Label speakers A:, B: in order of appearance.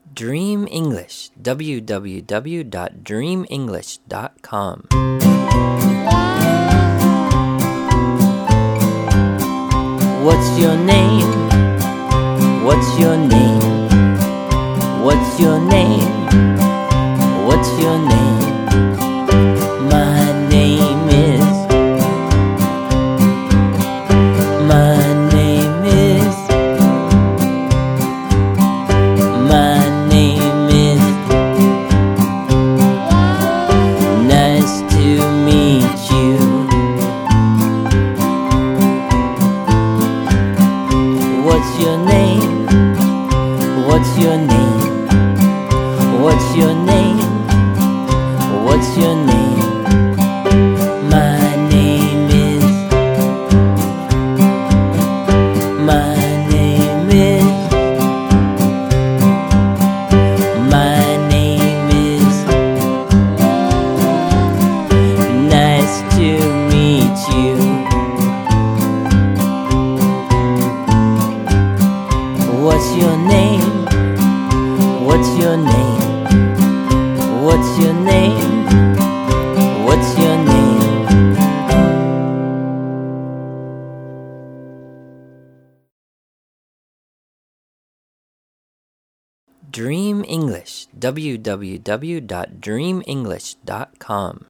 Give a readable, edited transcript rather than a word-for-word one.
A: Dream English, www.dreamenglish.com. What's your name? What's your name? What's your name? What's your name? My name is. My name is. My name is. Nice to meet you. What's your name? What's your name? What's your name? What's your name? My name is. My name is. My name is. Nice to meet you. What's your name? What's your name? What's your name? What's your name? Dream English, www.dreamenglish.com.